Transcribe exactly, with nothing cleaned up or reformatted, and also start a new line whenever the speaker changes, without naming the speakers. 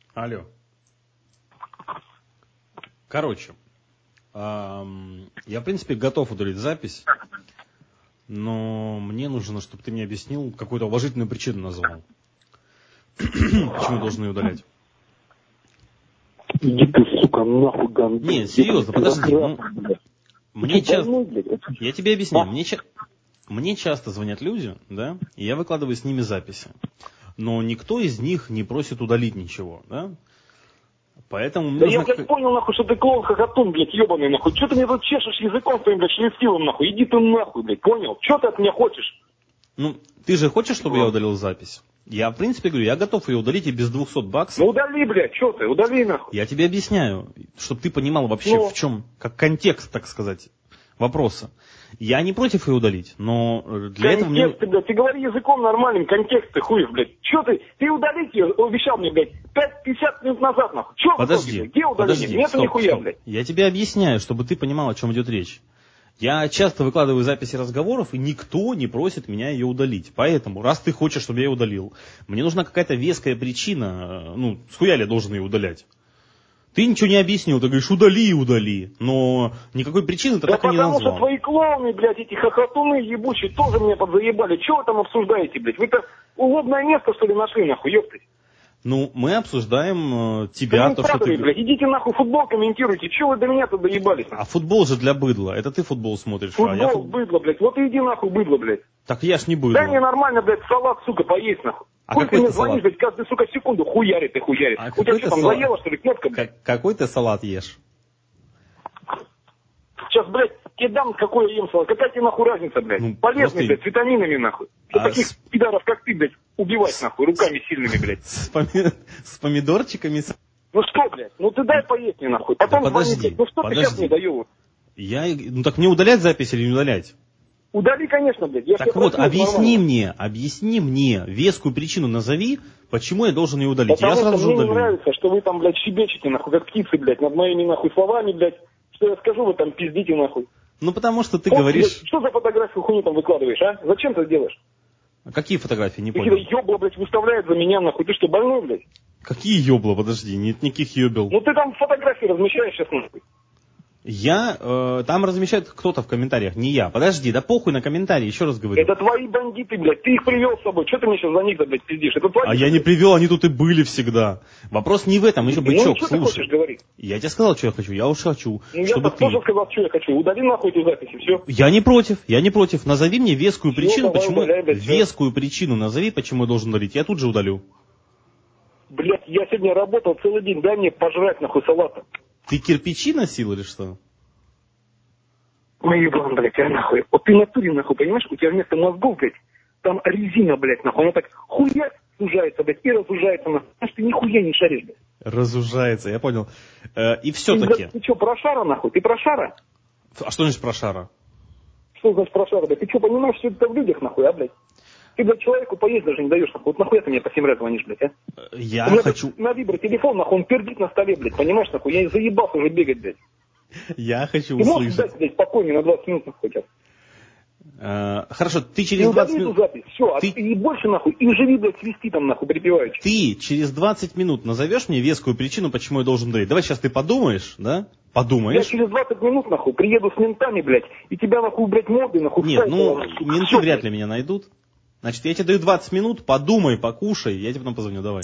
Алло. Короче, эм, я, в принципе, готов удалить запись, но мне нужно, чтобы ты мне объяснил, какую-то уважительную причину назвал. Почему я должен ее удалять?
Иди ты, сука, нахуй, гандон.
Не, серьезно, подожди. Ну, мне часто... Я тебе объясняю. Мне, ча... мне часто звонят люди, да, и я выкладываю с ними записи. Но никто из них не просит удалить ничего, да? Поэтому мне
да
нужно...
я, блядь, понял, нахуй, что ты клоун-хохотун, блядь, ебаный, нахуй. Че ты мне тут чешешь языком своим, блядь, шлестивым, нахуй? Иди ты нахуй, блядь, понял? Че ты от меня хочешь?
Ну, ты же хочешь, чтобы я удалил запись? Я, в принципе, говорю, я готов ее удалить и без двухсот баксов.
Ну удали, блядь, че ты, удали, нахуй.
Я тебе объясняю, чтобы ты понимал вообще, ну, в чем, как контекст, так сказать, вопроса. Я не против ее удалить, но для
контекст,
этого мне...
Ты, блядь, ты говори языком нормальным, контекст ты хуев, блядь. Че ты, ты удалить ее, обещал мне, блядь, пять-пятьдесят минут назад, нахуй. Че
Подожди,
итоге, где удаление?
подожди,
Нету
стоп,
нихуя,
стоп.
блядь.
Я тебе объясняю, чтобы ты понимал, о чем идет речь. Я часто выкладываю записи разговоров, и никто не просит меня ее удалить. Поэтому, раз ты хочешь, чтобы я ее удалил, мне нужна какая-то веская причина, ну, схуя ли я должен ее удалять? Ты ничего не объяснил, ты говоришь, удали и удали, но никакой причины ты
да
так и не назвал.
Да потому что твои клоуны, блядь, эти хохотуны ебучие, тоже меня подзаебали. Чего вы там обсуждаете, блядь? Вы-то улобное место, что ли, нашли, нахуй, ёпты?
Ну, мы обсуждаем э, тебя, то, что ты...
блядь, идите нахуй футбол комментируйте, чего вы до меня тут доебались?
А футбол же для быдла, это ты футбол смотришь.
Футбол,
а я фут...
быдло, блядь, вот и иди нахуй, быдло, блядь.
Так я ж не быдло.
Дай мне нормально, блядь, салат, сука, поесть, нахуй.
А
Хуй
какой
ты мне
ты
звонишь,
салат?
блядь, каждую, сука, секунду хуярит и хуярит.
А
У тебя что там,
салат?
заело, что ли, кнопка, блядь?
Как, какой ты салат ешь?
Сейчас, блядь, тебе дам, какой я ем салат. Какая тебе нахуй разница, блядь?
Ну,
полезный, блядь, с витаминами, нахуй. Что
а
таких
с...
пидоров, как ты, блядь, убивать, нахуй, руками сильными, блядь.
С, поми... с помидорчиками?
Ну что, блядь, ну ты дай поесть мне, нахуй. Потом
да подожди,
звони, блядь. Ну что
подожди.
ты сейчас мне даешь?
Я... Ну так мне удалять запись или не удалять?
Удали, конечно, блядь. Я
так вот,
просил,
объясни
нормально.
мне, объясни мне, вескую причину назови, почему я должен ее удалить.
Потому
я
что
сразу же
мне
удалю.
не нравится, что вы там, блядь, щебечете, нахуй, как птицы, блядь, над моими, нахуй, словами, блядь. Что я скажу, вы там пиздите, нахуй.
Ну потому что ты
вот,
говоришь...
Блядь, что за фотографию хуйню там выкладываешь, а? Зачем ты это делаешь?
А какие фотографии, не
ты
понял?
Ты ёбла, блядь, выставляет за меня, нахуй. Ты что, больной, блядь?
Какие ёбла, подожди, нет никаких ёбел.
Ну ты там фотографии размещаешь сейчас, нахуй.
Я, э, там размещает кто-то в комментариях, не я. Подожди, да похуй на комментарии, еще раз говорю.
Это твои бандиты, блядь, ты их привел с собой. Что ты мне сейчас за них, блядь, пиздишь? Это твои.
А я не привел, они тут и были всегда. Вопрос не в этом, еще бычок,
ну, что
слушай.
ты хочешь говорить?
Я тебе сказал, что я хочу, я уж хочу,
ну,
чтобы
я
ты...
тоже сказал, что я хочу. Удали нахуй эту запись, и все.
Я не против, я не против. Назови мне вескую
Все,
причину,
давай,
почему...
удаляй, блядь,
вескую причину назови, почему я должен удалить. Я тут же удалю.
Блядь, я сегодня работал целый день, дай мне пожрать, нахуй, салата.
Ты кирпичи носил или что?
Ой, еблан, блядь, а нахуй. Вот ты натуре, нахуй, понимаешь, у тебя вместо мозгов, блядь, там резина, блядь, нахуй. Она так хуя сужается, блядь, и разужается, нахуй. Потому что ты нихуя не шаришь, блядь.
Разужается, я понял. Э, и все-таки...
Ты, ты что, про шара, нахуй? Ты про шара?
А что значит про шара?
Что значит про шара, блядь? Ты что, понимаешь, что это в людях, нахуй, а, блядь? Ты, блядь, человеку поесть даже не даешь, нахуй. Вот нахуй ты мне по семь раз звонишь, блядь, а?
Я
у меня,
хочу...
блядь, на вибро телефон, нахуй, он пердит на столе, блядь, понимаешь, нахуй? Я заебался уже бегать, блядь.
Я хочу
ты
услышать.
Ты можешь дать, блядь, спокойнее на двадцать минут, нахуй, сейчас?
Uh, хорошо, ты через двадцать минут...
запись, все, ты... а и больше, нахуй, и живи, блядь, свисти там, нахуй, припеваючи.
Ты через двадцать минут назовешь мне вескую причину, почему я должен дарить? Давай сейчас ты подумаешь, да? Подумаешь.
Я через двадцать минут, нахуй, приеду с ментами, блядь, и тебя, нахуй, блядь, морды, нахуй,
Нет, ну,
нахуй,
менты
все,
вряд ли меня найдут. Значит, я тебе даю двадцать минут, подумай, покушай, я тебе потом позвоню, давай.